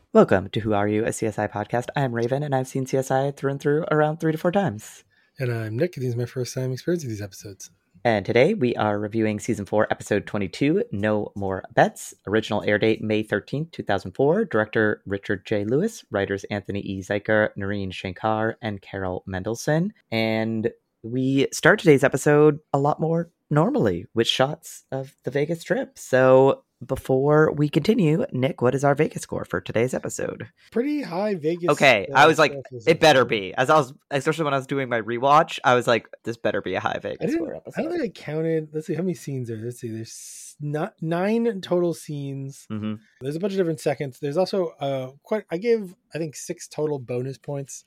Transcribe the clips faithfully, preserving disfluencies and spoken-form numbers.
Welcome to Who Are You, a C S I podcast. I'm Raven, and I've seen C S I through and through around three to four times. And I'm Nick, and this is my first time experiencing these episodes. And today we are reviewing Season four, Episode twenty-two, No More Bets. Original air date May thirteenth, two thousand four. Director Richard J. Lewis. Writers Anthony E. Zuiker, Noreen Shankar, and Carol Mendelsohn. And we start today's episode a lot more normally with shots of the Vegas trip. So before we continue, Nick, what is our Vegas score for today's episode? Pretty high Vegas. Okay, uh, I was like, it better be. As I was, especially when I was doing my rewatch, I was like, this better be a high Vegas score episode. I don't think I counted. Let's see how many scenes there. Let's see. There's not nine total scenes. Mm-hmm. There's a bunch of different seconds. There's also uh quite. I gave I think six total bonus points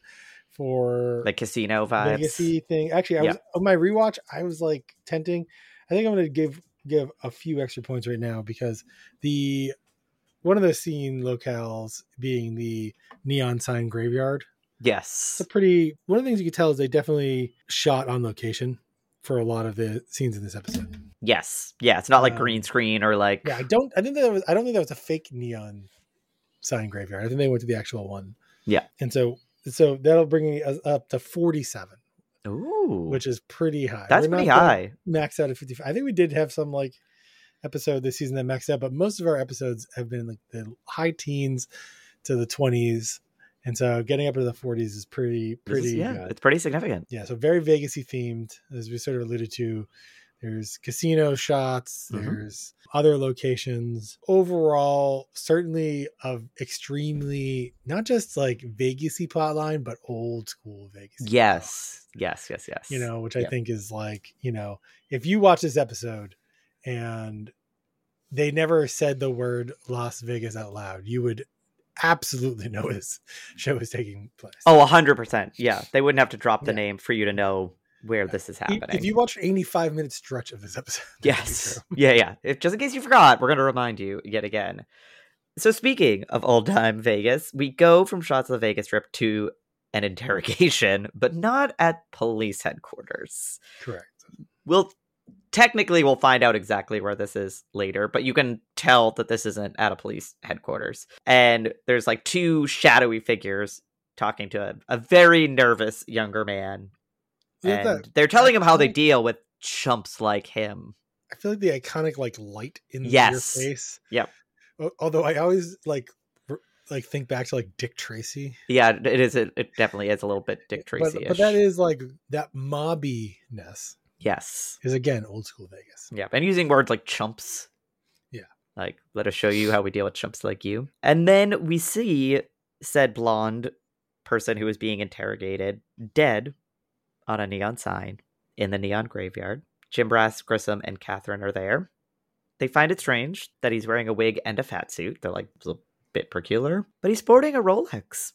for the casino vibes Vegas-y thing. Actually, I yeah. was on my rewatch. I was like tenting. I think I'm going to give. give a few extra points right now because the one of the scene locales being the neon sign graveyard. Yes. It's a pretty one of the things you can tell is they definitely shot on location for a lot of the scenes in this episode. Yes. Yeah. It's not like um, green screen or like yeah, I don't I think that was I don't think that was a fake neon sign graveyard. I think they went to the actual one. Yeah. And so so that'll bring us up to forty-seven. Ooh, which is pretty high. That's We're pretty high. Max out of fifty-five. I think we did have some like episode this season that maxed out, but most of our episodes have been like the high teens to the twenties, and so getting up to the forties is pretty pretty is, yeah good. It's pretty significant. Yeah, so very Vegas-y themed, as we sort of alluded to. There's casino shots, there's mm-hmm. other locations. Overall, certainly of extremely not just like Vegas-y plotline, but old school Vegas. Yes. Plotline. Yes, yes, yes. You know, which I yep. think is like, you know, if you watch this episode and they never said the word Las Vegas out loud, you would absolutely know this show is taking place. Oh, one hundred percent. Yeah. They wouldn't have to drop the yeah. name for you to know where this is happening. If you watch an eighty-five minute stretch of this episode. Yes. Yeah, yeah. If just in case you forgot, we're going to remind you yet again. So speaking of old time Vegas, we go from shots of the Vegas Strip to an interrogation, but not at police headquarters. Correct. We'll technically we'll find out exactly where this is later, but you can tell that this isn't at a police headquarters. And there's like two shadowy figures talking to a, a very nervous younger man. And that, they're telling him how they deal with chumps like him. I feel like the iconic like light in yes. your face. Yep. Although I always like like think back to like Dick Tracy. Yeah, it is. It, it definitely is a little bit Dick Tracy-ish. But, but that is like that mobbiness. Yes. Is again old school Vegas. Yeah, and using words like chumps. Yeah. Like, let us show you how we deal with chumps like you. And then we see said blonde person who is being interrogated dead on a neon sign in the neon graveyard. Jim Brass, Grissom, and Catherine are there. They find it strange that he's wearing a wig and a fat suit. They're like, it's a bit peculiar. But he's sporting a Rolex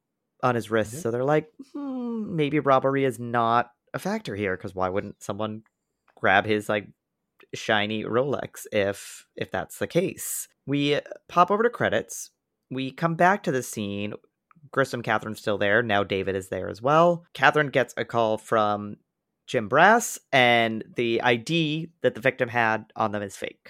on his wrist. Mm-hmm. So they're like, hmm, maybe robbery is not a factor here, because why wouldn't someone grab his like shiny Rolex if if that's the case? We pop over to credits. We come back to the scene. Grissom, Catherine's still there. Now David is there as well. Catherine gets a call from Jim Brass, and the I D that the victim had on them is fake.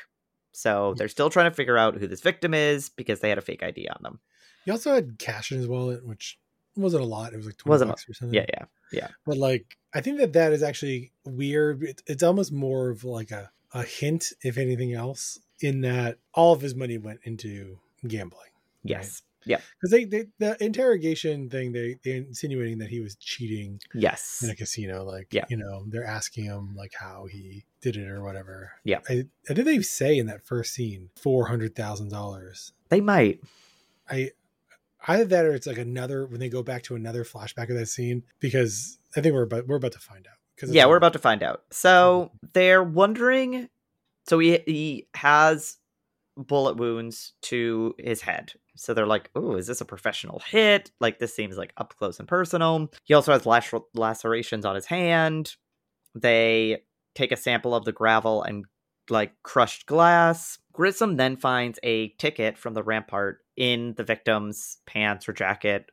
So they're still trying to figure out who this victim is because they had a fake I D on them. He also had cash in his wallet, which wasn't a lot. It was like twenty wasn't bucks a, or something. Yeah, yeah, yeah. But like, I think that that is actually weird. It, it's almost more of like a, a hint, if anything else, in that all of his money went into gambling. Yes. Right? Yeah. Because they, they the interrogation thing, they they're insinuating that he was cheating. Yes. In a casino. Like, yeah. you know, they're asking him like how he did it or whatever. Yeah. I, I did they say in that first scene four hundred thousand dollars? They might. I either that or it's like another when they go back to another flashback of that scene, because I think we're about we're about to find out. Yeah, we're about to find out. So they're wondering. So he he has bullet wounds to his head. So they're like, oh, is this a professional hit? Like, this seems like up close and personal. He also has lac- lacerations on his hand. They take a sample of the gravel and, like, crushed glass. Grissom then finds a ticket from the Rampart in the victim's pants or jacket.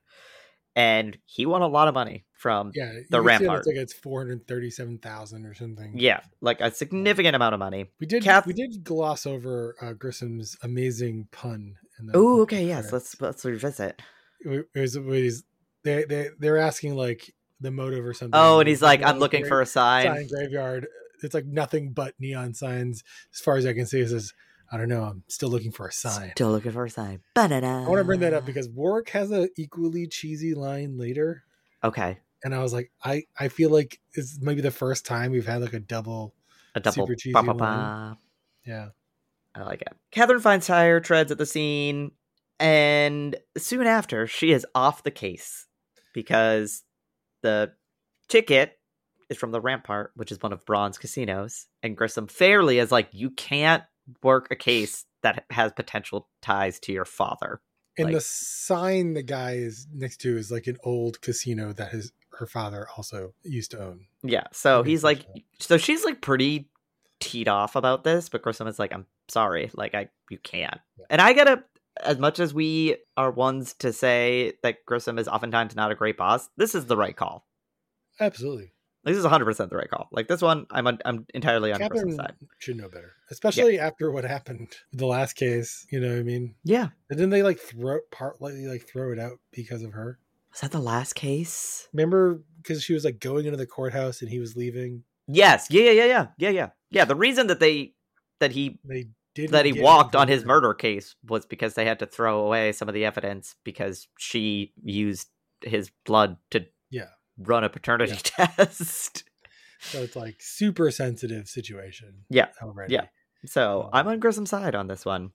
And he won a lot of money from yeah, the Rampart. It's like it's four hundred thirty-seven thousand or something. Yeah, like a significant amount of money. We did Kath- we did gloss over uh, Grissom's amazing pun in the Oh, okay, yes. credits. Let's let's revisit. It was, it was they they they're asking like the motive or something. Oh, and he's like, Looking I'm at looking gra- for a sign. sign graveyard. It's like nothing but neon signs. As far as I can see, it says, I don't know. I'm still looking for a sign. Still looking for a sign. I want to bring that up because Warwick has an equally cheesy line later. Okay. And I was like, I, I feel like it's maybe the first time we've had like a double, A double super cheesy ba, ba, line. ba. Yeah. I like it. Catherine finds tire treads at the scene, and soon after, she is off the case because the ticket is from the Rampart, which is one of Braun's casinos, and Grissom fairly is like, you can't work a case that has potential ties to your father. And Like- the sign the guy is next to is like an old casino that his her father also used to own. Yeah, so Okay, he's for like, sure. so she's like pretty teed off about this, but Grissom is like, I'm sorry, like I, you can't. Yeah. And I gotta, as much as we are ones to say that Grissom is oftentimes not a great boss, this is the right call. Absolutely. This is one hundred percent the right call. Like this one, I'm I'm entirely on Grissom's Catherine side. should know better, especially after what happened with the last case. You know what I mean? Yeah. And then they like throw partly like throw it out because of her. Was that the last case? Remember, because she was like going into the courthouse and he was leaving. Yes. Yeah, yeah, yeah, yeah. Yeah, yeah. Yeah, the reason that they, that he, They did that he walked on his murder case was because they had to throw away some of the evidence because she used his blood to Yeah. run a paternity test. So it's like super sensitive situation. Yeah. Already. Yeah. So Um, I'm on Grissom's side on this one.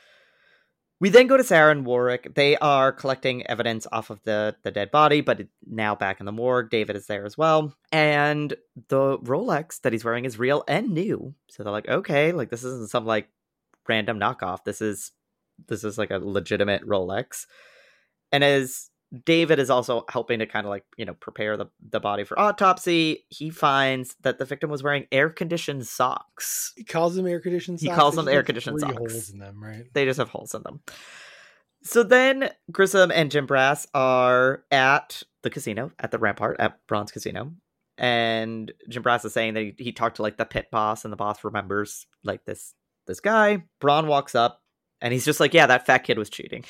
We then go to Sarah and Warwick. They are collecting evidence off of the, the dead body, but it- now back in the morgue. David is there as well. And the Rolex that he's wearing is real and new. So they're like, okay, like this isn't some like random knockoff. This is this is like a legitimate Rolex. And as David is also helping to kind of like, you know, prepare the, the body for autopsy, he finds that the victim was wearing air-conditioned socks. He calls them air conditioned He socks. calls There's them like air-conditioned three socks. holes in them, right? They just have holes in them. So then Grissom and Jim Brass are at the casino, at the Rampart, at Braun's casino. And Jim Brass is saying that he, he talked to like the pit boss, and the boss remembers like this this guy. Braun walks up and he's just like, yeah, that fat kid was cheating.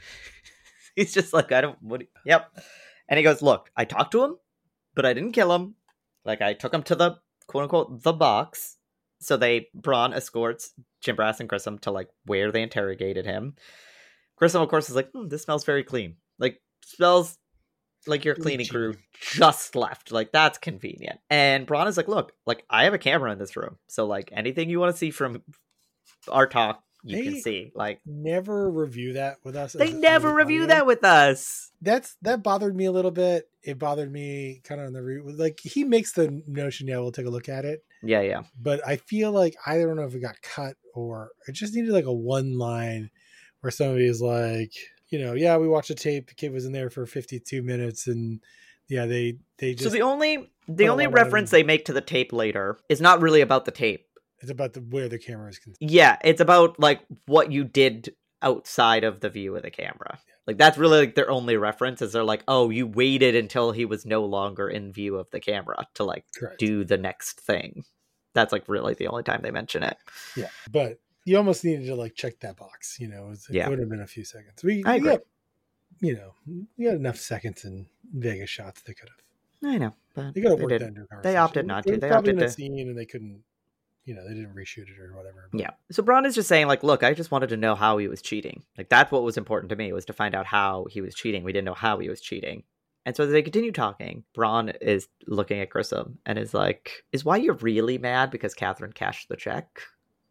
He's just like, I don't, what, yep. And he goes, look, I talked to him, but I didn't kill him. Like I took him to the quote unquote, the box. So they, Braun escorts Jim Brass and Grissom to like where they interrogated him. Grissom, of course, is like, hmm, this smells very clean. Like, smells like your cleaning Bleachy. crew just left. Like, that's convenient. And Braun is like, look, like, I have a camera in this room. So, like, anything you want to see from our talk, you They can see. Like, Never review that with us. they as- as never an review audience. that with us. That's that bothered me a little bit. It bothered me kind of on the re- like he makes the notion, yeah, we'll take a look at it. Yeah, yeah. But I feel like I don't know if it got cut or it just needed like a one line where somebody is like, you know, yeah, we watched the tape. The kid was in there for fifty-two minutes, and yeah, they they just So the only the a only lot of- reference they make to the tape later is not really about the tape. it's about the where the camera is concerned. Yeah, it's about like what you did outside of the view of the camera. Like that's really like their only reference is they're like, oh, you waited until he was no longer in view of the camera to like Correct. do the next thing. That's like really the only time they mention it. Yeah, but you almost needed to like check that box. You know, it, was, Yeah. it would have been a few seconds. We, I we agree. got, you know, we had enough seconds in Vegas shots. They could have. I know, but They could have they worked did. that into a They opted not to. It was They probably opted in a to- scene, and they couldn't. You know, they didn't reshoot it or whatever. but- Yeah. So Braun is just saying, like, look, I just wanted to know how he was cheating. Like, that's what was important to me, was to find out how he was cheating. We didn't know how he was cheating. And so as they continue talking, Braun is looking at Grissom and is like, is why you're really mad because Catherine cashed the check?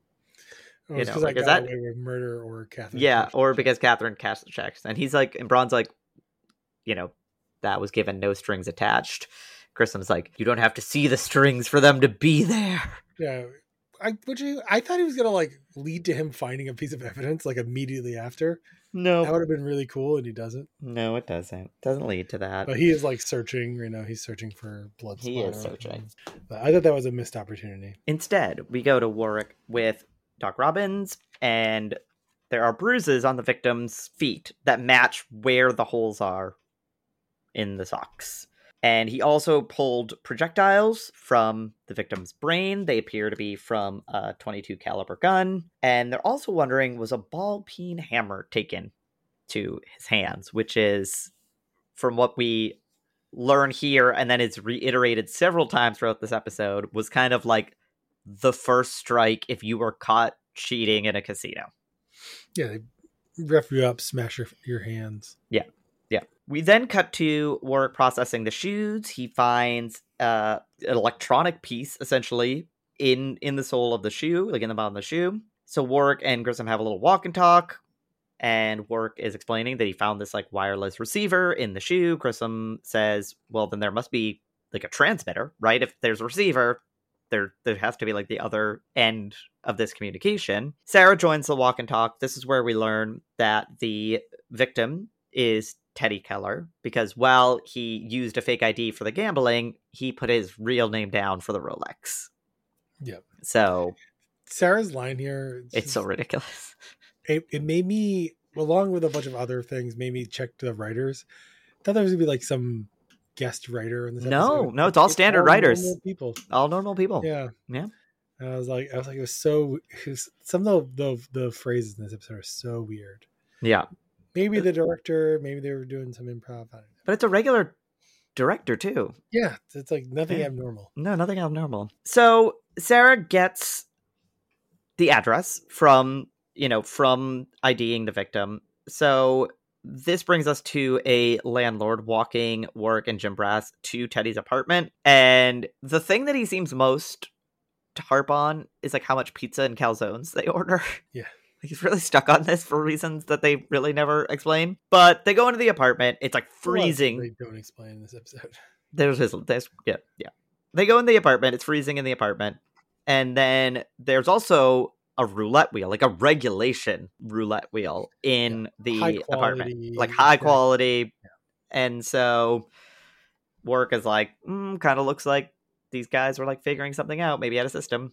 Oh, You it's know, 'cause like, I is got that- away with murder or Catherine. Yeah, Cashed or the because check. Catherine cashed the checks. And he's like, and Braun's like, you know, that was given no strings attached. Grissom's like, you don't have to see the strings for them to be there. Yeah, I would you. I thought he was gonna like lead to him finding a piece of evidence like immediately after. That No. would have been really cool, and he doesn't. No, it doesn't. Doesn't lead to that. But he is like searching. You know, he's searching for blood. He is splatter. searching. But I thought that was a missed opportunity. Instead, we go to Warwick with Doc Robbins, and there are bruises on the victim's feet that match where the holes are in the socks. And he also pulled projectiles from the victim's brain. They appear to be from a twenty-two caliber gun. And they're also wondering, was a ball peen hammer taken to his hands, which is, from what we learn here, and then it's reiterated several times throughout this episode, was kind of like the first strike if you were caught cheating in a casino. Yeah, they rough you up, smash your, your hands. Yeah. Yeah. We then cut to Warwick processing the shoes. He finds uh, an electronic piece, essentially, in, in the sole of the shoe, like in the bottom of the shoe. So Warwick and Grissom have a little walk and talk, and Warwick is explaining that he found this, like, wireless receiver in the shoe. Grissom says, well, then there must be, like, a transmitter, right? If there's a receiver, there there has to be, like, the other end of this communication. Sarah joins the walk and talk. This is where we learn that the victim is Teddy Keller, because while he used a fake I D for the gambling, he put his real name down for the Rolex. Yep. So Sarah's line here, it's, it's so ridiculous. It, it made me, along with a bunch of other things, made me check the writers. I thought there was gonna be like some guest writer in this no episode. no it's all it's standard all writers, normal people all normal people. Yeah. Yeah. And I was like, I was like, it was so, it was, some of the, the the phrases in this episode are so weird. Yeah. Maybe the director, maybe they were doing some improv. I don't know. But it's a regular director too. Yeah, it's like nothing yeah. abnormal. No, nothing abnormal. So Sarah gets the address from, you know, from IDing the victim. So this brings us to a landlord walking Warwick and Jim Brass to Teddy's apartment. And the thing that he seems most to harp on is like how much pizza and calzones they order. Yeah. He's really stuck on this for reasons that they really never explain. But they go into the apartment. It's like freezing. They don't explain in this episode. There's his, there's, yeah, yeah. They go in the apartment. It's freezing in the apartment. And then there's also a roulette wheel, like a regulation roulette wheel in the High apartment. quality, Like high yeah. quality. Yeah. And so Warwick is like, mm, kind of looks like these guys were like figuring something out, maybe at a system.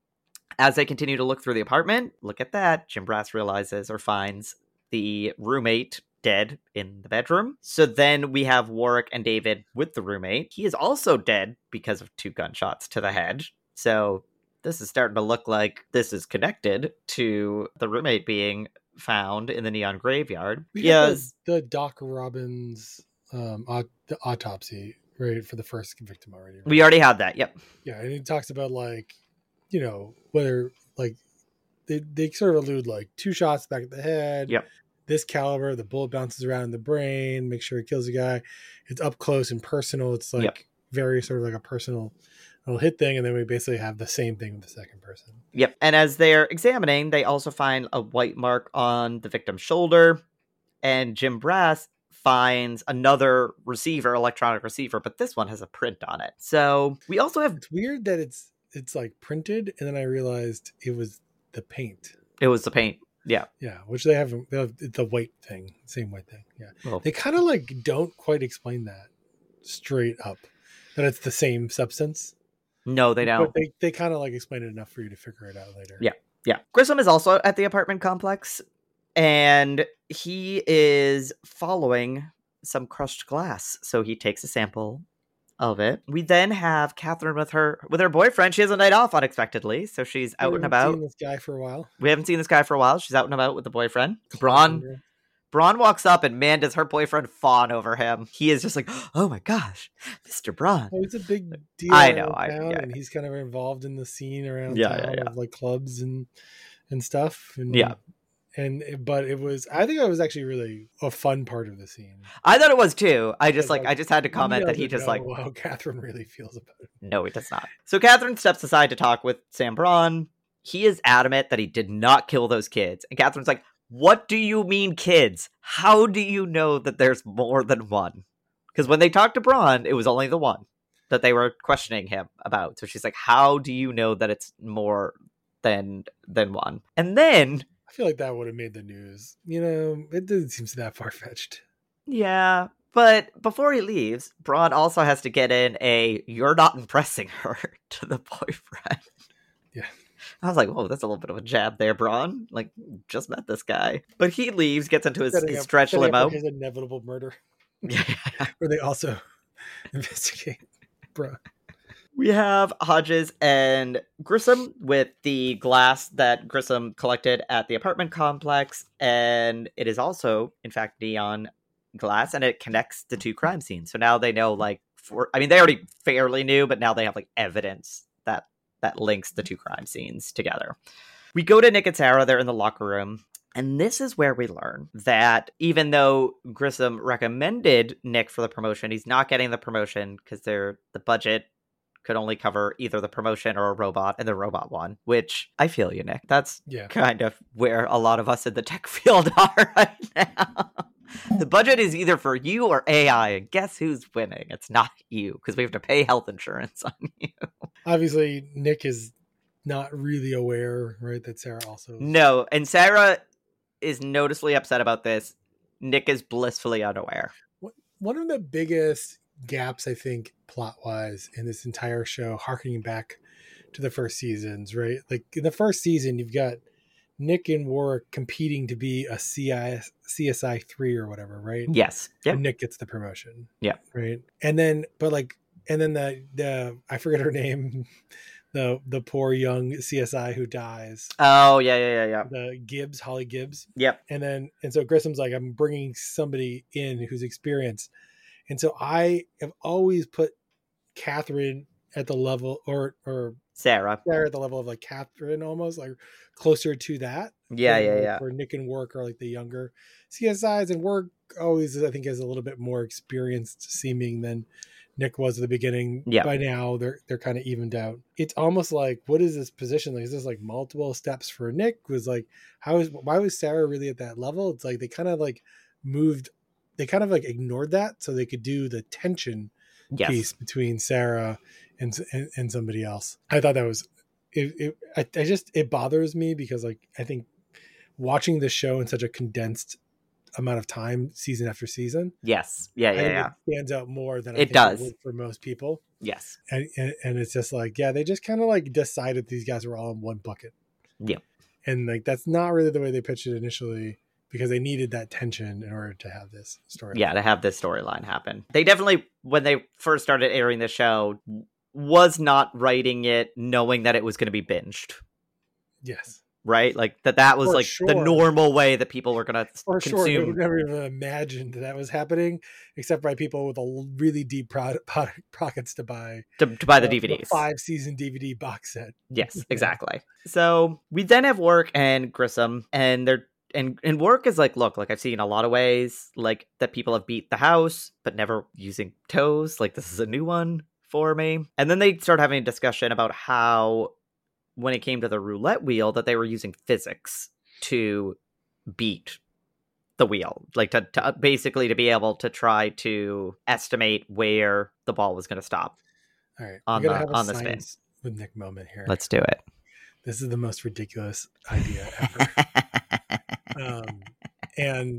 As they continue to look through the apartment, look at that, Jim Brass realizes or finds the roommate dead in the bedroom. So then we have Warwick and David with the roommate. He is also dead because of two gunshots to the head. So this is starting to look like this is connected to the roommate being found in the Neon Graveyard. We Yes. got the, the Doc Robbins um, aut- the autopsy, right, for the first victim already. Right? We already had that, yep. Yeah, and he talks about, like, you know, whether, like, they, they sort of allude, like, two shots back at the head. Yep. This caliber, the bullet bounces around in the brain, make sure it kills the guy. It's up close and personal. It's, like, Yep. very sort of like a personal little hit thing. And then we basically have the same thing with the second person. Yep. And as they're examining, they also find a white mark on the victim's shoulder. And Jim Brass finds another receiver, electronic receiver, but this one has a print on it. So we also have... It's weird that it's it's like printed, and then I realized it was the paint. It was the paint. Yeah. Yeah, which they have, they have it's a white thing, same white thing. Yeah. Well, They kind of like don't quite explain that straight up, that it's the same substance. no, they don't. But they, they kind of like explain it enough for you to figure it out later. Yeah. Yeah. Grissom is also at the apartment complex, and he is following some crushed glass. So he takes a sample of it. We then have Catherine with her with her boyfriend. She has a night off unexpectedly, so she's out We and haven't about. seen this guy for a while. We haven't seen this guy for a while. She's out and about with the boyfriend. Braun Braun walks up, and man, does her boyfriend fawn over him. He is just like, oh my gosh, Mister Braun. Well, it's a big deal. I know, around I- town, yeah. and he's kind of involved in the scene around Yeah, town yeah, yeah. of like clubs and and stuff. And, Yeah. And but it was, I think it was actually really a fun part of the scene. I thought it was too. I just Because, like, like, I just had to comment You that he never just know like, how Catherine really feels about it. no, he does not. So Catherine steps aside to talk with Sam Braun. He is adamant that he did not kill those kids. And Catherine's like, what do you mean kids? How do you know that there's more than one? Because when they talked to Braun, it was only the one that they were questioning him about. So she's like, how do you know that it's more than than one? And then, I feel like that would have made the news. You know, it doesn't seem that far fetched. yeah, but before he leaves, Braun also has to get in a "you're not impressing her" to the boyfriend. Yeah. I was like, whoa, that's a little bit of a jab there, Braun. Like, just met this guy. But he leaves, gets into his, Setting his up- stretch setting up limo. His inevitable murder. Yeah, yeah, yeah. Where they also investigate, bro. We have Hodges and Grissom with the glass that Grissom collected at the apartment complex, and it is also, in fact, neon glass, and it connects the two crime scenes. So now they know, like, for I mean, they already fairly knew, but now they have like evidence that that links the two crime scenes together. We go to Nick and Sarah. They're in the locker room. And this is where we learn that even though Grissom recommended Nick for the promotion, he's not getting the promotion because they're the budget could only cover either the promotion or a robot, and the robot won, which I feel you, Nick. That's yeah. kind of where a lot of us in the tech field are right now. The budget is either for you or A I, and guess who's winning? It's not you, because we have to pay health insurance on you. Obviously, Nick is not really aware, right, that Sarah also is. No, and Sarah is noticeably upset about this. Nick is blissfully unaware. One of the biggest gaps, I think, plot-wise in this entire show, harkening back to the first seasons, right? Like, in the first season, you've got Nick and Warwick competing to be a C I, C S I three or whatever, right? Yes. Yep. And Nick gets the promotion. Yeah. Right? And then, but like, and then the, the I forget her name, the the poor young C S I who dies. Oh, yeah, yeah, yeah, yeah. The Gibbs, Holly Gibbs. Yep. And then, and so Grissom's like, I'm bringing somebody in who's experienced. And so I have always put Catherine at the level, or or Sarah. Sarah at the level of like Catherine, almost like closer to that. Yeah, yeah, like, yeah. Where Nick and Warwick are like the younger C S Is, and Warwick always, I think, is a little bit more experienced seeming than Nick was at the beginning. Yeah. By now they're they're kind of evened out. It's almost like, what is this position? Like, is this like multiple steps for Nick? Was like, how is why was Sarah really at that level? It's like they kind of like moved. They kind of like ignored that so they could do the tension yes. piece between Sarah and, and and somebody else. I thought that was it. it I, I just it bothers me because like I think watching the show in such a condensed amount of time, season after season. Yes. Yeah. Yeah. yeah. It stands out more than I it think does it would for most people. Yes. And, and and it's just like, yeah, they just kind of like decided these guys were all in one bucket. Yeah. And like that's not really the way they pitched it initially, because they needed that tension in order to have this story. Yeah, to have this storyline happen. They definitely, when they first started airing the show, was not writing it knowing that it was going to be binged. Yes. Right? Like, that that was, For like, sure. the normal way that people were going to For consume. Sure. They would never even imagined that was happening, except by people with a really deep pro- po- pockets to buy. To, to buy the uh, D V Ds. The five-season D V D box set. Yes, exactly. So, we then have Warwick and Grissom, and they're And and Warwick is like, look, like I've seen a lot of ways like that people have beat the house, but never using toes. Like this is a new one for me. And then they start having a discussion about how when it came to the roulette wheel that they were using physics to beat the wheel, like to, to basically to be able to try to estimate where the ball was going to stop. All right, on the have on the spin with Nick moment here. Let's do it. This is the most ridiculous idea ever. um, and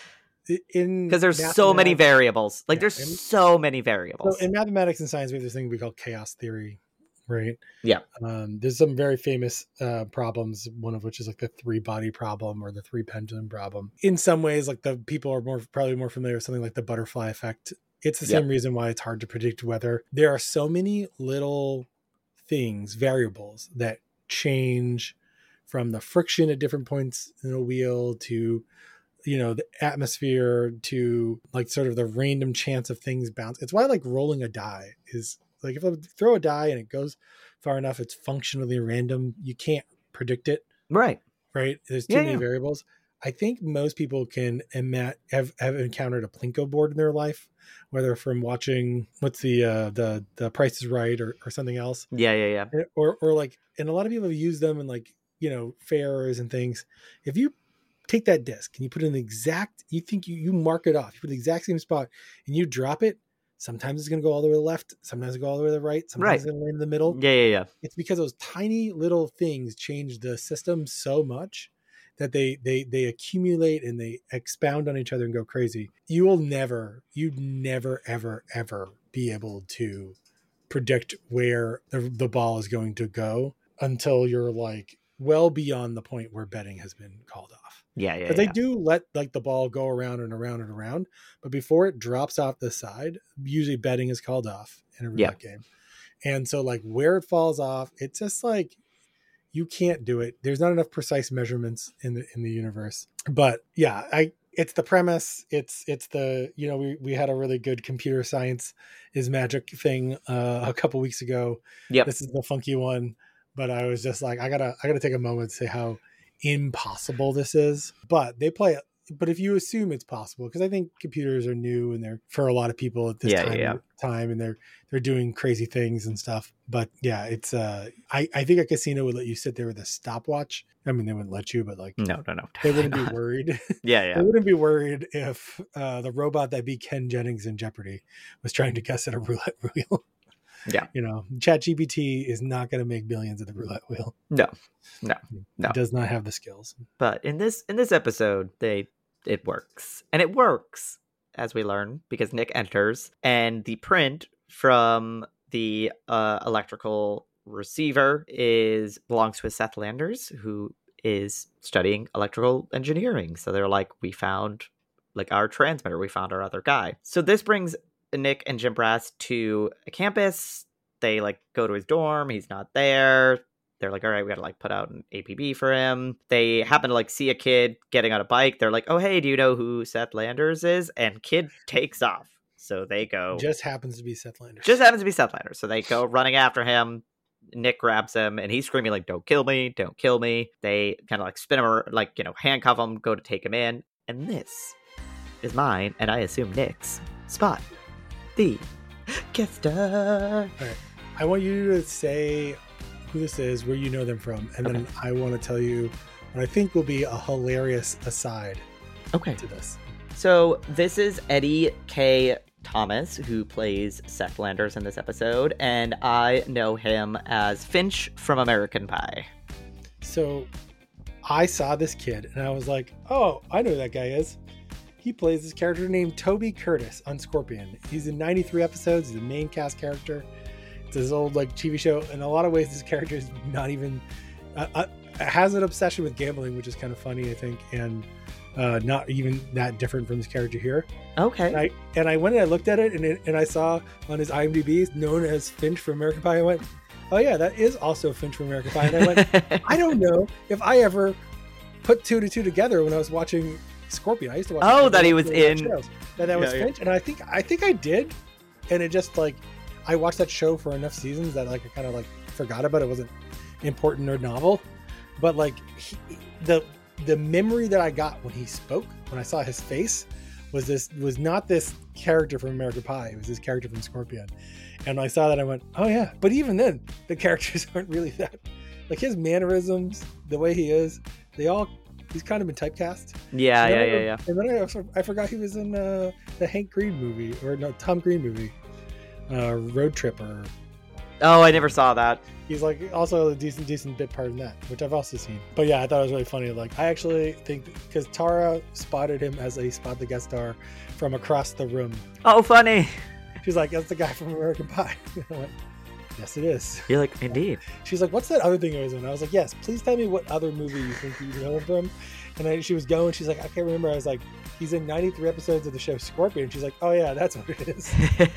in because there's so many variables, like yeah, there's in, so many variables. So in mathematics and science, we have this thing we call chaos theory, right? Yeah. Um, there's some very famous uh, problems, one of which is like the three body problem or the three pendulum problem. In some ways, like the people are more probably more familiar with something like the butterfly effect. It's the same yep. reason why it's hard to predict weather. There are so many little things, variables that change from the friction at different points in a wheel to, you know, the atmosphere to like sort of the random chance of things bounce. It's why like rolling a die is like, if I throw a die and it goes far enough, it's functionally random. You can't predict it. Right. Right. There's too yeah, many yeah. variables. I think most people can ima- have, have encountered a Plinko board in their life, whether from watching what's the uh, the the Price is Right or, or something else. Yeah, yeah, yeah. Or or like, and a lot of people have used them in like, you know, fairs and things. If you take that disc and you put it in the exact, you think you, you mark it off, you put the exact same spot and you drop it, sometimes it's going to go all the way to the left, sometimes it's going to go all the way to the right, sometimes right. it's going to land in the middle. Yeah, yeah, yeah. It's because those tiny little things change the system so much that they they they accumulate and they expound on each other and go crazy. You will never, you'd never, ever, ever be able to predict where the, the ball is going to go until you're like well beyond the point where betting has been called off. Yeah, yeah, But they yeah. do let like the ball go around and around and around. But before it drops off the side, usually betting is called off in a roulette Yep. game. And so like where it falls off, it's just like you can't do it. There's not enough precise measurements in the in the universe. But yeah, I it's the premise. It's it's the you know we we had a really good computer science is magic thing uh, a couple weeks ago. Yep. This is the funky one, but I was just like I gotta I gotta take a moment to say how impossible this is. But they play it. But if you assume it's possible, because I think computers are new and they're for a lot of people at this Yeah, time yeah, yeah. time and they're they're doing crazy things and stuff. But yeah, it's uh I, I think a casino would let you sit there with a stopwatch. I mean they wouldn't let you, but like No, no, no. they wouldn't be not. worried. Yeah, They yeah. wouldn't be worried if uh the robot that beat Ken Jennings in Jeopardy was trying to guess at a roulette wheel. Yeah. You know, ChatGPT is not gonna make billions at the roulette wheel. No, no, no. It does not have the skills. But in this in this episode, they it works. And it works, as we learn, because Nick enters and the print from the uh, electrical receiver is belongs to Seth Landers, who is studying electrical engineering. So they're like, we found like our transmitter, we found our other guy. So this brings Nick and Jim Brass to a campus. They like go to his dorm, he's not there. They're like, all right, we gotta like put out an A P B for him. They happen to like see a kid getting on a bike. They're like, oh, hey, do you know who Seth Landers is? And kid takes off. So they go. Just happens to be Seth Landers. Just happens to be Seth Landers. So they go running after him. Nick grabs him and he's screaming like, don't kill me, don't kill me. They kind of like spin him, or, like, you know, handcuff him, go to take him in. And this is mine, and I assume Nick's spot. The gift star. All right. I want you to say who this is, where you know them from, and then Okay. I want to tell you what I think will be a hilarious aside Okay. to this. So this is Eddie K. Thomas, who plays Seth Landers in this episode, and I know him as Finch from American Pie. So I saw this kid and I was like, oh, I know who that guy is. He plays this character named Toby Curtis on Scorpion. He's in ninety-three episodes. He's the main cast character. It's this old like T V show. In a lot of ways, this character is not even uh, uh, has an obsession with gambling, which is kind of funny, I think, and uh, not even that different from this character here. Okay. And I and I went and I looked at it and it, and I saw on his IMDb known as Finch from American Pie. I went, oh yeah, that is also Finch from American Pie. And I went, I don't know if I ever put two to two together when I was watching Scorpion. I used to watch. Oh, that he was in- shows, that that was Yeah, yeah. Finch, and I think I think I did, and it just like I watched that show for enough seasons that like I kind of like forgot about it. It wasn't important or novel, but like he, the the memory that I got when he spoke, when I saw his face, was this was not this character from American Pie. It was this character from Scorpion, and when I saw that, I went, oh yeah. But even then, the characters aren't really that. Like his mannerisms, the way he is, they all. He's kind of been typecast. Yeah, And yeah, then yeah, I- yeah. And then I also I forgot he was in uh, the Hank Green movie, or no, Tom Green movie, uh, Road Trip, or Oh, I never saw that. he's like also a decent decent bit part in that, which I've also seen. But yeah, I thought it was really funny. Like I actually think because Tara spotted him as a spot the guest star from across the room. Oh, funny. She's like, that's the guy from American Pie. I went, yes, it is. You're like, indeed. She's like, what's that other thing I was in? I was like, yes, please tell me what other movie you think you know him from. And then she was going, she's like, I can't remember. I was like, he's in ninety-three episodes of the show Scorpion. She's like, oh yeah, that's what it is.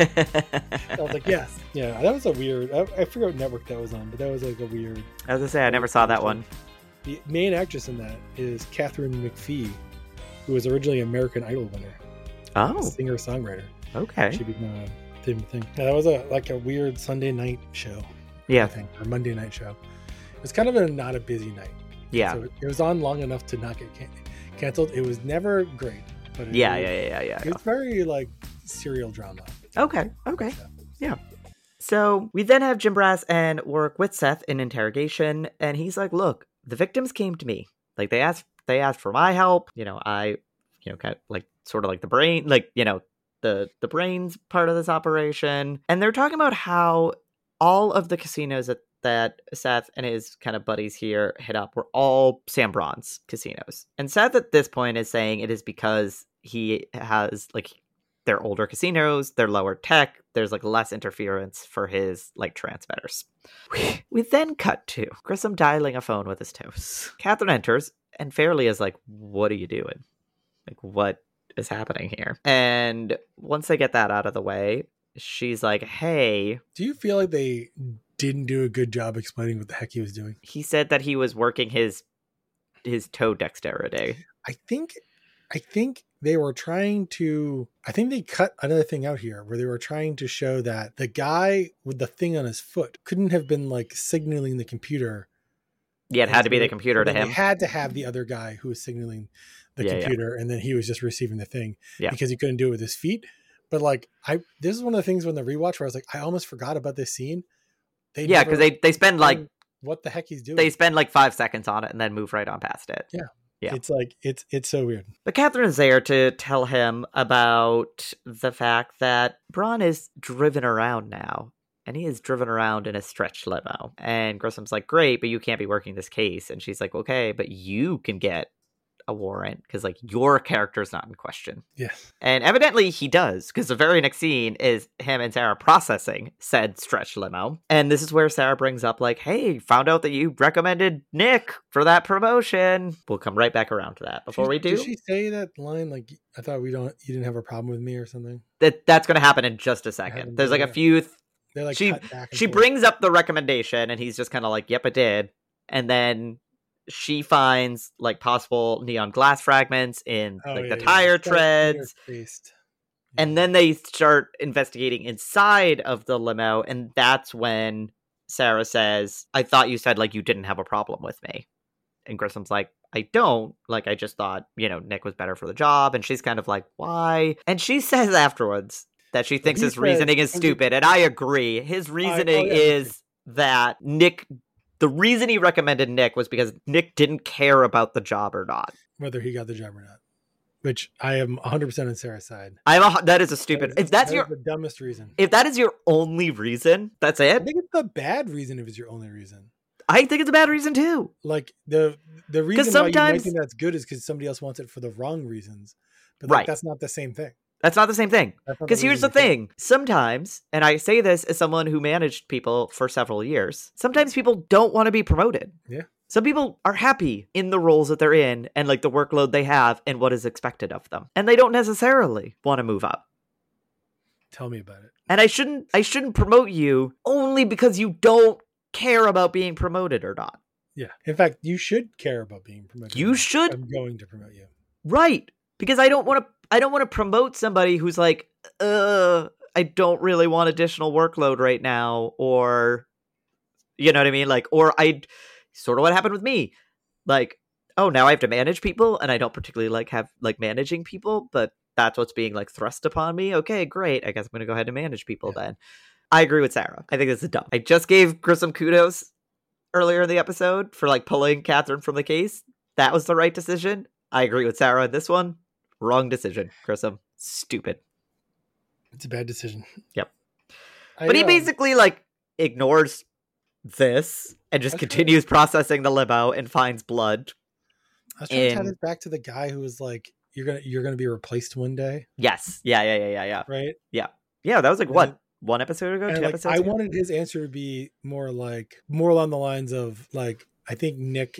I was like, yes. Yeah, that was a weird, I, I forget what network that was on, but that was like a weird. I was gonna say, I never saw that one. The main actress in that is Catherine McPhee, who was originally an American Idol winner. Oh, Singer-songwriter. okay. She became a thing. thing. Yeah, that was a like a weird Sunday night show. I Yeah, think, or Monday night show. It was kind of a not a busy night. yeah. So it was on long enough to not get can- canceled. It was never great, but it Yeah, was, yeah, yeah, yeah, yeah. It was very like serial drama. Okay, okay. show. Yeah. So we then have Jim Brass and work with Seth in interrogation, and he's like, "Look, the victims came to me. Like they asked, they asked for my help. You know, I, you know, kind of like sort of like the brain, like you know, the the brains part of this operation. And they're talking about how all of the casinos that that Seth and his kind of buddies here hit up were all Sam Braun's casinos. And Seth at this point is saying it is because he has like." They're older casinos, they're lower tech, there's like less interference for his like transmitters. We, we then cut to Grissom dialing a phone with his toast. Catherine enters and Fairly is like, what are you doing? Like, what is happening here? And once they get that out of the way, she's like, hey. Do you feel like they didn't do a good job explaining what the heck he was doing? He said that he was working his his toe dexterity. I think I think they were trying to I think they cut another thing out here where they were trying to show that the guy with the thing on his foot couldn't have been like signaling the computer. Yeah, it had to be the computer to him. They had to have the other guy who was signaling the yeah, computer, yeah. and then he was just receiving the thing yeah. because he couldn't do it with his feet. But like, I this is one of the things when the rewatch where I was like, I almost forgot about this scene. They yeah, because they, they spend like what the heck he's doing. They spend like five seconds on it and then move right on past it. Yeah. Yeah. It's like it's it's so weird. But Catherine is there to tell him about the fact that Braun is driven around now. And he is driven around in a stretch limo. And Grissom's like, great, but you can't be working this case. And she's like, okay, but you can get a warrant because like your character's not in question. Yes. And evidently he does, because the very next scene is him and Sarah processing said stretch limo. And this is where Sarah brings up like, hey, found out that you recommended Nick for that promotion. We'll come right back around to that. Before she, we do, did she say that line like, I thought we don't you didn't have a problem with me or something? That that's going to happen in just a second. There's like a few th- They're like she she forth. brings up the recommendation and he's just kind of like, yep, I did. And then she finds like possible neon glass fragments in oh, like yeah, the tire yeah. treads. Yeah. And then they start investigating inside of the limo. And that's when Sarah says, I thought you said like you didn't have a problem with me. And Grissom's like, I don't. Like, I just thought, you know, Nick was better for the job. And she's kind of like, why? And she says afterwards that she thinks his says, reasoning is stupid. And I agree. His reasoning I, oh, yeah. is that Nick... The reason he recommended Nick was because Nick didn't care about the job or not. Whether he got the job or not. Which I am one hundred percent on Sarah's side. I'm a, that is a stupid... That is, if that's that your the dumbest reason. If that is your only reason, that's it? I think it's a bad reason if it's your only reason. I think it's a bad reason too. Like, the the reason sometimes, why you might think that's good is because somebody else wants it for the wrong reasons. But like, right. that's not the same thing. That's not the same thing. Because here's the thing. Sometimes, and I say this as someone who managed people for several years, sometimes people don't want to be promoted. Yeah. Some people are happy in the roles that they're in and like the workload they have and what is expected of them. And they don't necessarily want to move up. Tell me about it. And I shouldn't I shouldn't promote you only because you don't care about being promoted or not. Yeah. In fact, you should care about being promoted. You should. I'm going to promote you. Right. Because I don't want to I don't want to promote somebody who's like, uh, I don't really want additional workload right now. Or, you know what I mean? Like, or I, sort of what happened with me. Like, oh, now I have to manage people and I don't particularly like have like managing people, but that's what's being like thrust upon me. Okay, great. I guess I'm going to go ahead and manage people yeah. then. I agree with Sarah. I think this is dumb. I just gave Grissom kudos earlier in the episode for like pulling Catherine from the case. That was the right decision. I agree with Sarah on this one. Wrong decision, Grissom. Stupid. It's a bad decision. Yep. I, but he um, basically like ignores this and just continues processing the limo and finds blood. I was trying in... to tie this back to the guy who was like, "You're gonna, you're gonna be replaced one day." Yes. Yeah. Yeah. Yeah. Yeah. Yeah. Right. Yeah. Yeah. That was like and what then, one episode ago. Two like, episodes. I ago? wanted his answer to be more like more along the lines of like, I think Nick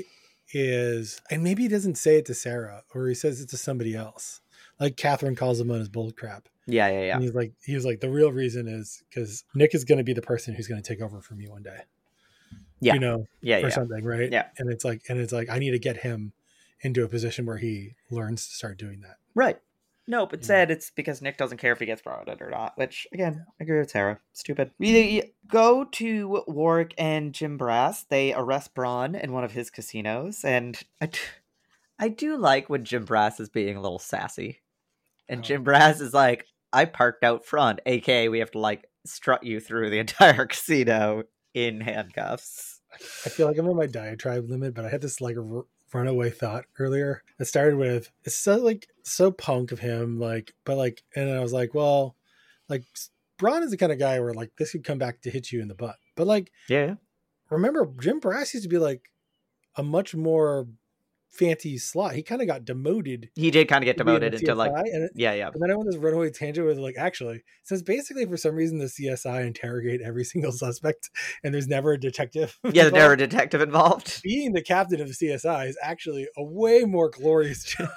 is, and maybe he doesn't say it to Sarah or he says it to somebody else. Like Catherine calls him on his bull crap. Yeah, yeah, yeah. And he's like, he was like, the real reason is because Nick is going to be the person who's going to take over for me one day. Yeah, you know, yeah, or yeah. something, right? Yeah, and it's like, and it's like, I need to get him into a position where he learns to start doing that. Right. No, but said it's because Nick doesn't care if he gets promoted or not, which, again, I agree with Sarah. Stupid. We go to Warwick and Jim Brass. They arrest Braun in one of his casinos, and I, t- I do like when Jim Brass is being a little sassy. And oh. Jim Brass is like, I parked out front, aka we have to, like, strut you through the entire casino in handcuffs. I feel like I'm on my diatribe limit, but I had this, like, a runaway thought earlier. It started with, it's so like so punk of him, like, but like, and I was like, well, like Braun is the kind of guy where like this could come back to hit you in the butt. But like, yeah, remember Jim Brass used to be like a much more fancy slot. He kind of got demoted. He did kind of get demoted into C S I, like, and it, yeah, yeah. And then I went this runaway tangent with like, actually, since basically for some reason the C S I interrogate every single suspect, and there's never a detective. Yeah, there's never a detective involved. Being the captain of the C S I is actually a way more glorious job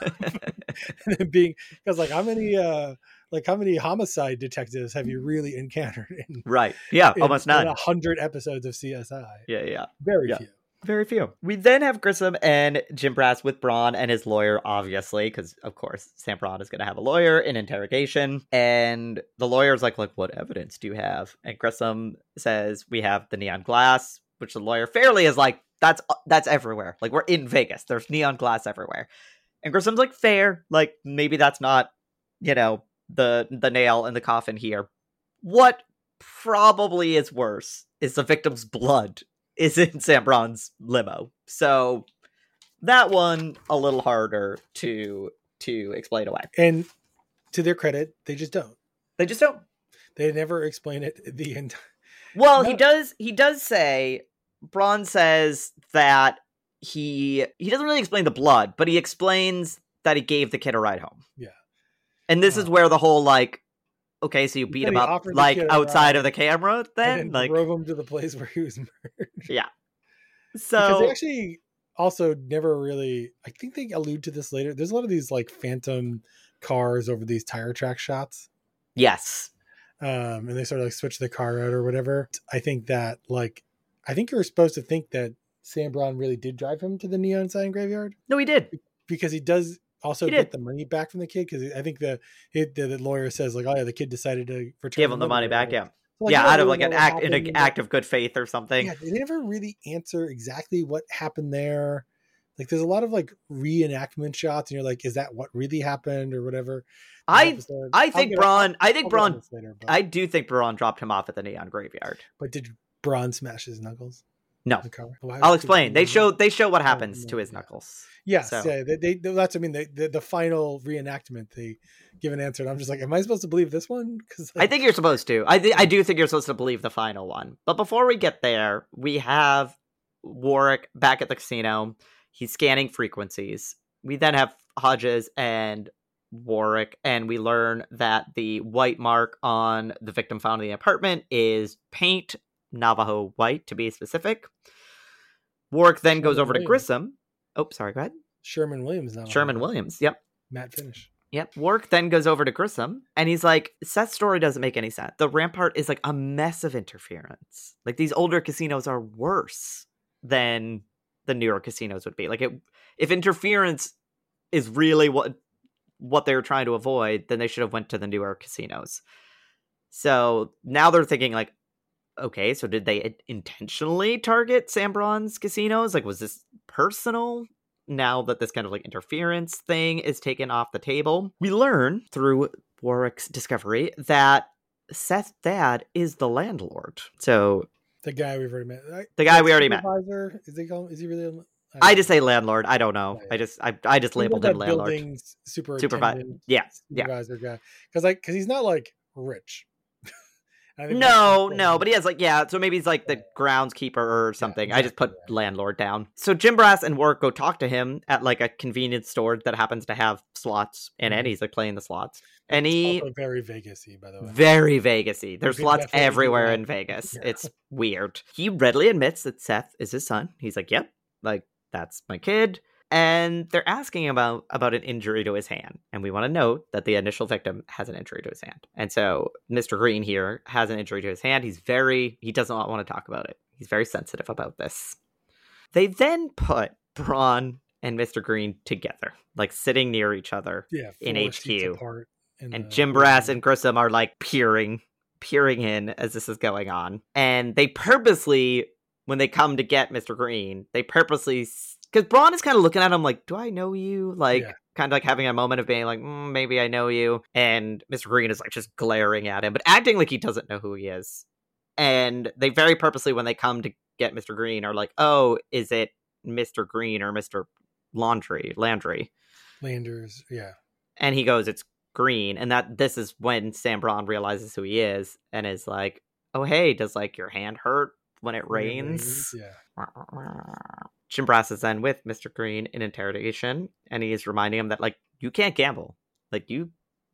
than being, because like how many uh like how many homicide detectives have you really encountered in right? Yeah, in, almost none. A hundred episodes of C S I. Yeah, yeah, very yeah. few. Very few. We then have Grissom and Jim Brass with Braun and his lawyer, obviously, because of course Sam Braun is going to have a lawyer in interrogation. And the lawyer's like, like, what evidence do you have? And Grissom says, we have the neon glass, which the lawyer fairly is like, that's that's everywhere. Like, we're in Vegas. There's neon glass everywhere. And Grissom's like, fair. Like, maybe that's not, you know, the the nail in the coffin here. What probably is worse is the victim's blood is in Sam Braun's limo. So that one a little harder to to explain away. And to their credit, they just don't. They just don't. They never explain it the entire. Well, no. he does he does say Braun says that he he doesn't really explain the blood, but he explains that he gave the kid a ride home. Yeah. And this oh. is where the whole like okay, so you beat him up like outside of the camera then? And then like drove him to the place where he was murdered. Yeah. So because they actually also never really, I think they allude to this later. There's a lot of these like phantom cars over these tire track shots. Yes. Um, and they sort of like switch the car out or whatever. I think that like, I think you're supposed to think that Sam Braun really did drive him to the neon sign graveyard. No, he did. Because he does also he get did. the money back from the kid. Because I think the, the the lawyer says like, oh yeah, the kid decided to return give him the money back. Yeah. So, like, yeah, out of like really an act, in an act of good faith or something. Yeah, they never really answer exactly what happened there. Like, there's a lot of like reenactment shots, and you're like, is that what really happened or whatever? I I think Braun, I think I'll Braun, later, but, I do think Braun dropped him off at the neon graveyard. But did Braun smash his knuckles? No, the car? Well, I'll explain. They show they show what happens oh, to his yeah. knuckles. Yes, so. yeah, they, they, that's I mean they, the the final reenactment they give an answer, and I'm just like, am I supposed to believe this one? Because like... I think you're supposed to. I th- I do think you're supposed to believe the final one. But before we get there, we have Warwick back at the casino. He's scanning frequencies. We then have Hodges and Warwick, and we learn that the white mark on the victim found in the apartment is paint, Navajo white to be specific. Warwick then Sherman goes over Williams. to Grissom. Oh, sorry, go ahead. Sherman Williams. Now Sherman Williams, yep. Matt Finish. Yep. Warwick then goes over to Grissom, and he's like, Seth's story doesn't make any sense. The Rampart is like a mess of interference. Like, these older casinos are worse than the newer casinos would be. Like, it, if interference is really what what they were trying to avoid, then they should have went to the newer casinos. So now they're thinking like, okay, so did they intentionally target Sam Braun's casinos? Like, was this personal? Now that this kind of like interference thing is taken off the table, we learn through Warwick's discovery that Seth's dad is the landlord. So the guy we've already met. I, the guy we already met. Is he called? Is he really? I, I just say landlord. I don't know. Yeah. I just I I just labeled him landlord. Building supervisor. Yeah, supervisor yeah. guy. Because like because he's not like rich. No, no, but he has like, yeah, so maybe he's like the groundskeeper or something. Yeah, exactly, I just put yeah. landlord down. So Jim Brass and Warwick go talk to him at like a convenience store that happens to have slots in it. He's like playing the slots. And it's he also very Vegas-y, by the way. Very Vegas-y. There's slots everywhere in Vegas. Yeah. It's weird. He readily admits that Seth is his son. He's like, yep, like that's my kid. And they're asking about, about an injury to his hand. And we want to note that the initial victim has an injury to his hand. And so Mister Green here has an injury to his hand. He's very, he does not want to talk about it. He's very sensitive about this. They then put Braun and Mister Green together, like sitting near each other yeah, in H Q. In and the, Jim Brass and Grissom are like peering, peering in as this is going on. And they purposely, when they come to get Mister Green, they purposely... Because Braun is kind of looking at him like, do I know you? Like, yeah. kind of like having a moment of being like, mm, maybe I know you. And Mister Green is like just glaring at him, but acting like he doesn't know who he is. And they very purposely, when they come to get Mister Green, are like, oh, is it Mister Green or Mister Laundry? Landry. Landers, yeah. And he goes, it's Green. And that this is when Sam Braun realizes who he is and is like, oh, hey, does like your hand hurt when it rains? Rains, yeah. Jim Brass is then with Mister Green in interrogation, and he is reminding him that, like, you can't gamble. Like, you,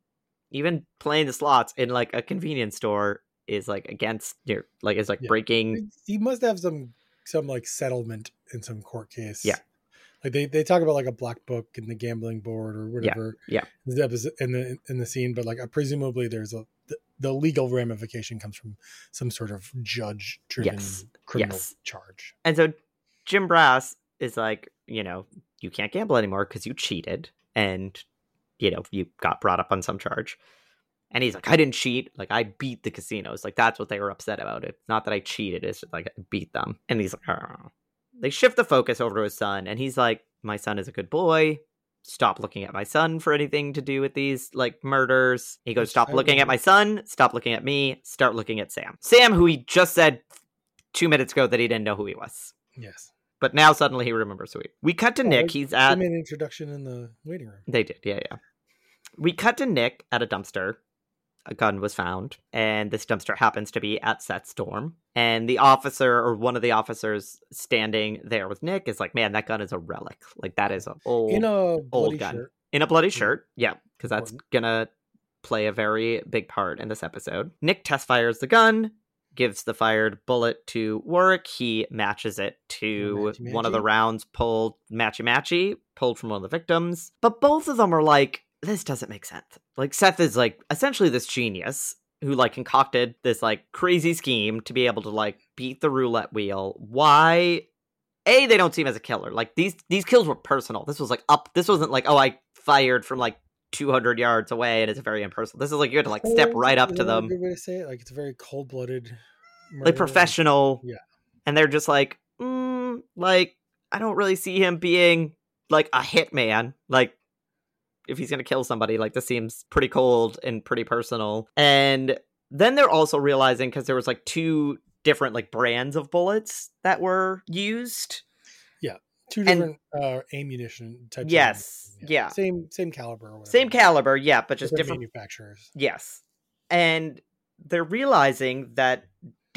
even playing the slots in, like, a convenience store is, like, against your, like, is, like, Yeah. breaking. He must have some, some, like, settlement in some court case. Yeah. Like, they, they talk about, like, a black book in the gambling board or whatever. Yeah. Yeah. In the, in the scene, but, like, presumably there's a, the, the legal ramification comes from some sort of judge-driven Yes. criminal Yes. charge. And so Jim Brass is like, you know, you can't gamble anymore because you cheated and, you know, you got brought up on some charge. And he's like, I didn't cheat. Like, I beat the casinos. Like, that's what they were upset about. It's not that I cheated. It's just like I beat them. And he's like, oh. They shift the focus over to his son. And he's like, my son is a good boy. Stop looking at my son for anything to do with these, like, murders. He goes, stop looking at my son. Stop looking at me. Start looking at Sam. Sam, who he just said two minutes ago that he didn't know who he was. Yes. But now suddenly he remembers who he. We cut to oh, Nick. They, He's at. They made an introduction in the waiting room. They did, yeah, yeah. We cut to Nick at a dumpster. A gun was found, and this dumpster happens to be at Seth's dorm. And the officer, or one of the officers standing there with Nick, is like, "Man, that gun is a relic. Like, that is an old, in a old gun shirt. in a bloody shirt." Yeah, because that's gonna play a very big part in this episode. Nick test fires the gun. Gives the fired bullet to Warwick. He matches it to matchy, matchy. one of the rounds pulled, matchy matchy, pulled from one of the victims. But both of them are like, this doesn't make sense. Like, Seth is, like, essentially this genius who, like, concocted this, like, crazy scheme to be able to, like, beat the roulette wheel. Why? A, they don't see him as a killer. Like, these these kills were personal. This was, like, up. This wasn't like, oh, I fired from, like, two hundred yards away and it's very impersonal. This is like you had to like step right up to them. A good way to say it. Like, it's a very cold-blooded murder. Like professional. Yeah. And they're just like, mm, like, I don't really see him being like a hitman. Like, if he's gonna kill somebody, like, this seems pretty cold and pretty personal. And then they're also realizing, because there was like two different like brands of bullets that were used. Yeah. Two different and, uh, ammunition types. Yes. Of, yeah. yeah. Same same caliber. Or whatever. Same caliber, yeah, but just different, different manufacturers. Yes. And they're realizing that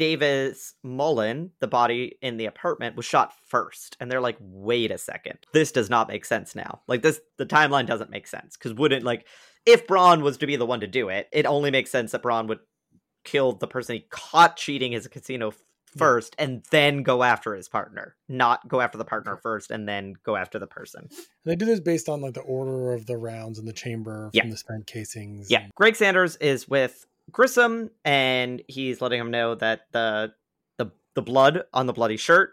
Davis Mullen, the body in the apartment, was shot first. And they're like, wait a second. This does not make sense now. Like, this, the timeline doesn't make sense. Because wouldn't, like, if Braun was to be the one to do it, it only makes sense that Braun would kill the person he caught cheating his casino first and then go after his partner, not go after the partner first and then go after the person. And they do this based on like the order of the rounds in the chamber from yeah. the spent casings. Yeah. Greg Sanders is with Grissom and he's letting him know that the the the blood on the bloody shirt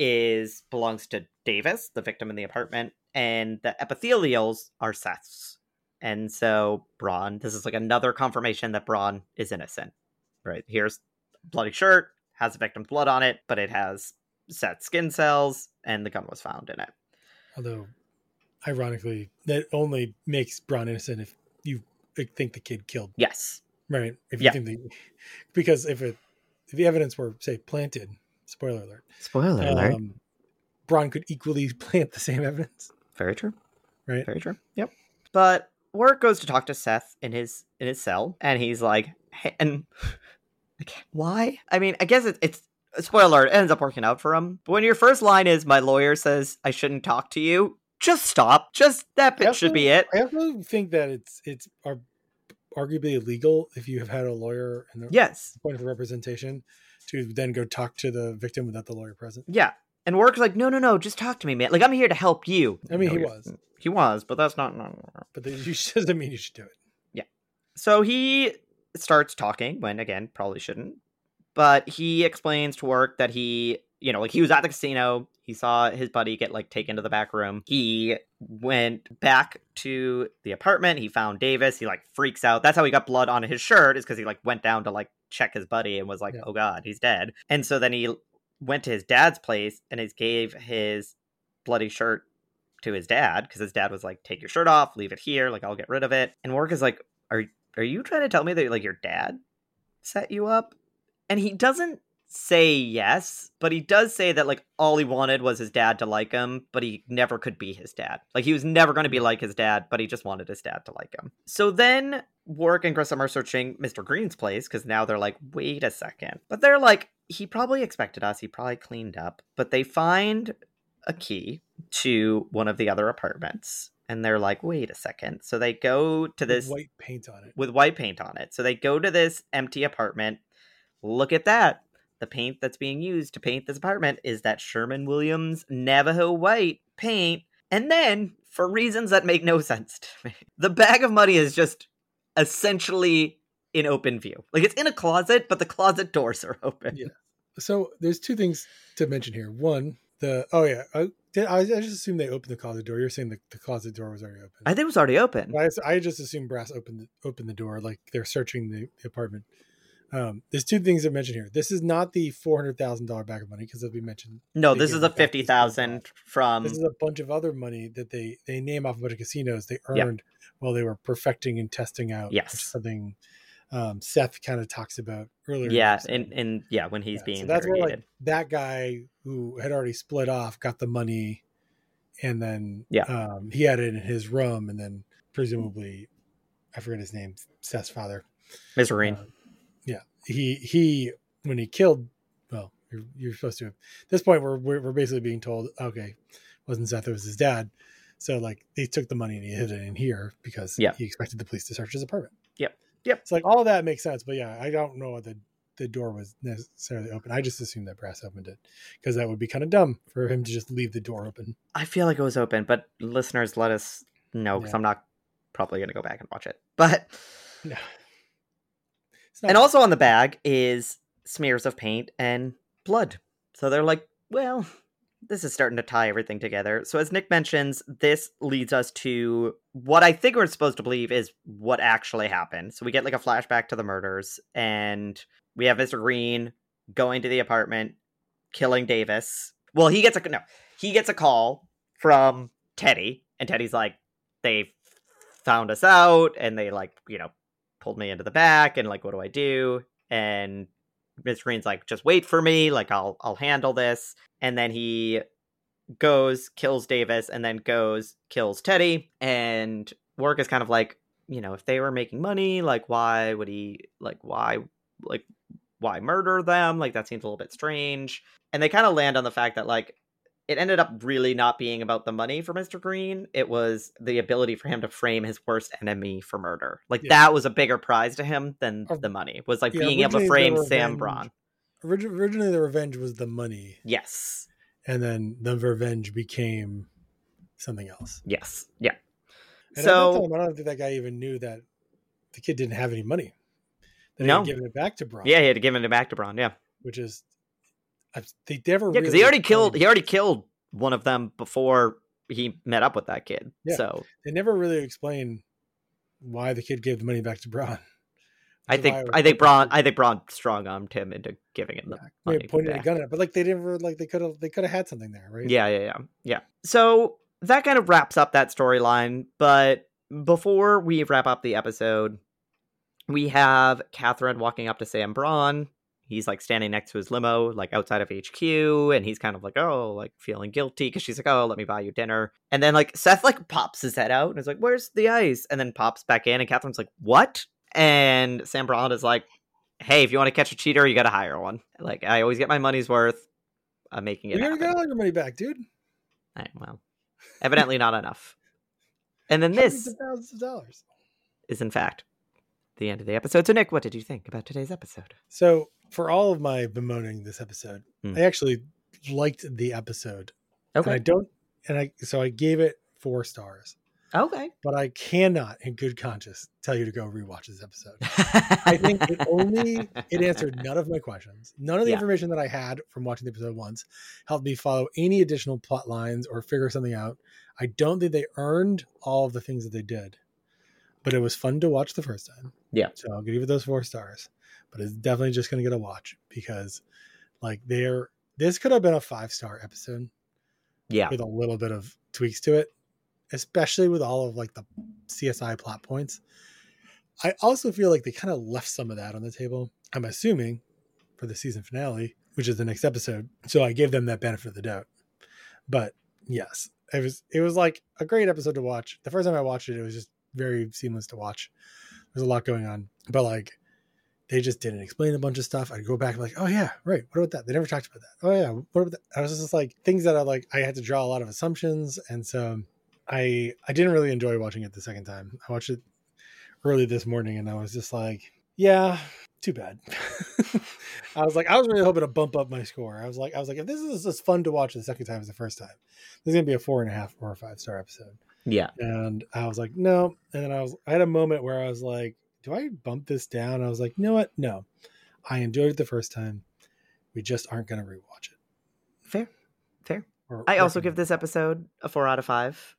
is belongs to Davis, the victim in the apartment, and the epithelials are Seth's. And so Braun, this is like another confirmation that Braun is innocent. Right? Here's bloody shirt. Has the victim's blood on it, but it has set skin cells, and the gun was found in it. Although, ironically, that only makes Braun innocent if you think the kid killed. Yes. Right. If you yeah. think the, because if it if the evidence were, say, planted, spoiler alert. Spoiler um, alert. Braun could equally plant the same evidence. Very true. Right. Very true. Yep. But Warwick goes to talk to Seth in his in his cell, and he's like, hey, and. Why? I mean, I guess it, it's a spoiler. It ends up working out for him. But when your first line is, my lawyer says I shouldn't talk to you, just stop. Just that bit should be it. I also think that it's it's arguably illegal if you have had a lawyer in the yes. point of representation to then go talk to the victim without the lawyer present. Yeah. And Warwick's like, no, no, no, just talk to me, man. Like, I'm here to help you. I mean, no, he was. He was, but that's not... No. But you doesn't mean you should do it. Yeah. So he starts talking when, again, probably shouldn't. But he explains to Warwick that he, you know, like, he was at the casino. He saw his buddy get, like, taken to the back room. He went back to the apartment. He found Davis. He, like, freaks out. That's how he got blood on his shirt, is because he, like, went down to, like, check his buddy and was like, yeah. oh, God, he's dead. And so then he went to his dad's place and he gave his bloody shirt to his dad, because his dad was like, take your shirt off, leave it here, like, I'll get rid of it. And Warwick is like, are are you trying to tell me that, like, your dad set you up? And he doesn't say yes, but he does say that, like, all he wanted was his dad to like him, but he never could be his dad. Like, he was never going to be like his dad, but he just wanted his dad to like him. So then Warwick and Grissom are searching Mister Green's place, because now they're like, wait a second. But they're like, he probably expected us. He probably cleaned up. But they find a key to one of the other apartments. And they're like, wait a second. So they go to this... With white paint on it. With white paint on it. So they go to this empty apartment. Look at that. The paint that's being used to paint this apartment is that Sherwin-Williams Navajo white paint. And then, for reasons that make no sense to me, the bag of money is just essentially in open view. Like, it's in a closet, but the closet doors are open. Yeah. So there's two things to mention here. One, the oh yeah, I, I, I just assumed they opened the closet door. You're saying the, the closet door was already open. I think it was already open. I, I just assumed Brass opened the, opened the door, like they're searching the, the apartment. Um, there's two things to mention here. This is not the four hundred thousand dollars bag of money, because as we mentioned, no, this is a fifty thousand from. This is a bunch of other money that they they name off a bunch of casinos they earned yep. while they were perfecting and testing out. Yes, which is something um, Seth kind of talks about earlier. Yeah, and and yeah, when he's yeah, being so that's interrogated. where like that guy who had already split off got the money, and then yeah, um, he had it in his room, and then presumably, I forget his name, Seth's father, Mister Green. Uh, yeah, he he when he killed. Well, you're, you're supposed to. At this point, we're we're basically being told, okay, wasn't Seth, it was his dad. So like they took the money and he hid it in here because yeah. he expected the police to search his apartment. Yep. Yep. It's like all of that makes sense, but yeah, I don't know what the the door was necessarily open. I just assumed that Brass opened it because that would be kind of dumb for him to just leave the door open. I feel like it was open, but listeners, let us know, because Yeah. I'm not probably going to go back and watch it. But No. and also on the bag is smears of paint and blood. So they're like, well, this is starting to tie everything together. So as Nick mentions, this leads us to what I think we're supposed to believe is what actually happened. So we get like a flashback to the murders, and we have Mister Green going to the apartment, killing Davis. Well, he gets a no, he gets a call from Teddy, and Teddy's like, they found us out, and they like, you know, pulled me into the back, and like, what do I do? And Mister Green's like, just wait for me, like I'll I'll handle this. And then he goes, kills Davis, and then goes, kills Teddy. And Warwick is kind of like, you know, if they were making money, like why would he like why like why murder them? Like that seems a little bit strange. And they kind of land on the fact that like it ended up really not being about the money for Mister Green. It was the ability for him to frame his worst enemy for murder. Like yeah. that was a bigger prize to him than the money. It was like yeah, being able to frame Sam Braun. Originally the revenge was the money. Yes. And then the revenge became something else. Yes. Yeah. And so at that time, I don't think that guy even knew that the kid didn't have any money. That no. he had given it back to Braun. Yeah, he had given it back to Braun, yeah. Which is they never yeah, because really he already killed he already killed one of them before he met up with that kid. Yeah. So they never really explain why the kid gave the money back to Braun. I think I think Braun I think Braun strong armed him into giving him the yeah. money. They pointed a gun at it, but like they never like they could have they could have had something there, right? Yeah, yeah, yeah, yeah. So that kind of wraps up that storyline. But before we wrap up the episode, we have Catherine walking up to Sam Braun. He's like standing next to his limo, like outside of H Q, and he's kind of like, oh, like feeling guilty because she's like, oh, let me buy you dinner. And then like Seth like pops his head out and is like, where's the ice? And then pops back in, and Catherine's like, what? And Sam Braun is like, hey, if you want to catch a cheater, you got to hire one. Like, I always get my money's worth. I'm making it You happen. never got all your money back, dude. Right, well, evidently not enough. And then this of thousands of dollars is, in fact, the end of the episode. So, Nick, what did you think about today's episode? So, for all of my bemoaning this episode, mm. I actually liked the episode. Okay. And I don't, and I, so I gave it four stars. Okay. But I cannot, in good conscience, tell you to go rewatch this episode. I think it only, it answered none of my questions. None of the yeah. information that I had from watching the episode once helped me follow any additional plot lines or figure something out. I don't think they earned all of the things that they did. But it was fun to watch the first time. Yeah. So I'll give it those four stars. But it's definitely just going to get a watch because, like, they're, this could have been a five-star episode. Yeah. With a little bit of tweaks to it. Especially with all of like the C S I plot points. I also feel like they kind of left some of that on the table. I'm assuming for the season finale, which is the next episode. So I gave them that benefit of the doubt. But yes, it was, it was like a great episode to watch. The first time I watched it, it was just very seamless to watch. There's a lot going on, but like they just didn't explain a bunch of stuff. I'd go back and be like, oh yeah, right. What about that? They never talked about that. Oh yeah, what about that? I was just like things that I like. I had to draw a lot of assumptions, and so I I didn't really enjoy watching it the second time. I watched it early this morning, and I was just like, yeah, too bad. I was like, I was really hoping to bump up my score. I was like, I was like, if this is as fun to watch the second time as the first time, this is gonna be a four and a half or a five star episode. Yeah. And I was like, no. And then I was, I had a moment where I was like, do I bump this down? I was like, you know what? No, I enjoyed it the first time. We just aren't going to rewatch it. Fair, fair. Or I also give this episode a four out of five,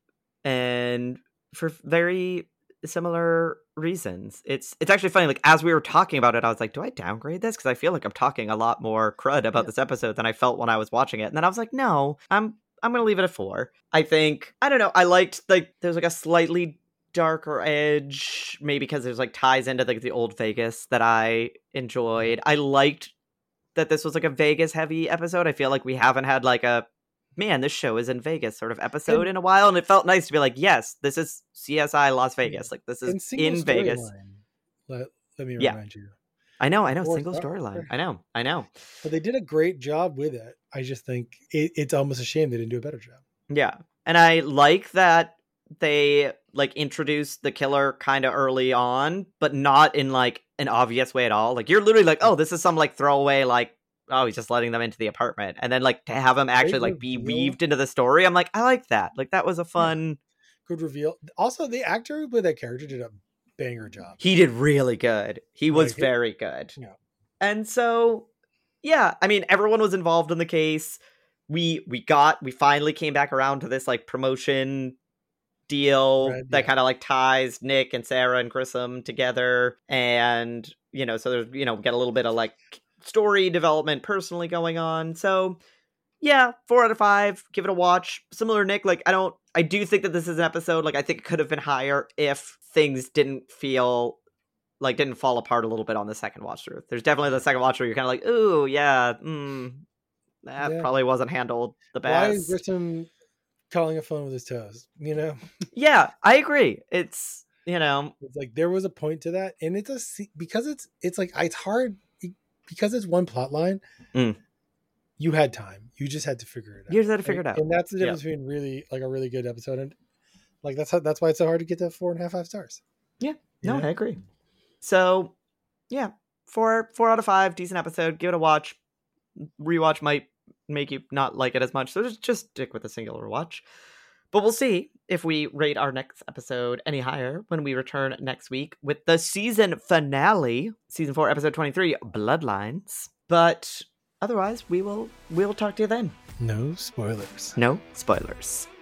and for very similar reasons. It's it's actually funny. Like as we were talking about it, I was like, do I downgrade this? Because I feel like I'm talking a lot more crud about yeah. this episode than I felt when I was watching it. And then I was like, no, I'm I'm gonna leave it a four. I think I don't know. I liked like there's like a slightly darker edge, maybe because there's like ties into like the old Vegas that I enjoyed. I liked that this was like a Vegas heavy episode. I feel like we haven't had like a man, this show is in Vegas sort of episode and, in a while, and it felt nice to be like, yes, this is C S I Las Vegas. Like this is in Vegas. Let, let me yeah. remind you. I know, I know, Four single storyline. I know, I know. But they did a great job with it. I just think it, it's almost a shame they didn't do a better job. Yeah, and I like that they like introduced the killer kind of early on, but not in like an obvious way at all. Like you're literally like, oh, this is some like throwaway like, oh, he's just letting them into the apartment, and then like to have him actually like be weaved into the story. I'm like, I like that. Like that was a fun, yeah. good reveal. Also, the actor who played that character did a banger job. He did really good. He was like, very good. Yeah. And so, yeah, I mean, everyone was involved in the case. We we got we finally came back around to this like promotion deal Red, that yeah. kind of like ties Nick and Sarah and Grissom together, and you know, so there's you know get a little bit of like story development personally going on. So yeah, four out of five. Give it a watch. Similar Nick, like I don't I do think that this is an episode like I think it could have been higher if things didn't feel like didn't fall apart a little bit on the second watch through. There's definitely the second watch where you're kind of like, ooh, yeah, mm, that yeah. probably wasn't handled the best. Why is Grissom calling a phone with his toes? You know? Yeah, I agree. It's you know, it's like there was a point to that, and it's a because it's it's like it's hard because it's one plot line. Mm. You had time. You just had to figure it out. You just had to figure and, it out, and that's the difference yeah. between really like a really good episode and like that's how, that's why it's so hard to get to four and a half five stars. Yeah, no, yeah. I agree. So, yeah, four four out of five, decent episode. Give it a watch. Rewatch might make you not like it as much, so just just stick with a singular watch. But we'll see if we rate our next episode any higher when we return next week with the season finale, season four, episode twenty-three, Bloodlines. But otherwise, we will we'll talk to you then. No spoilers. No spoilers.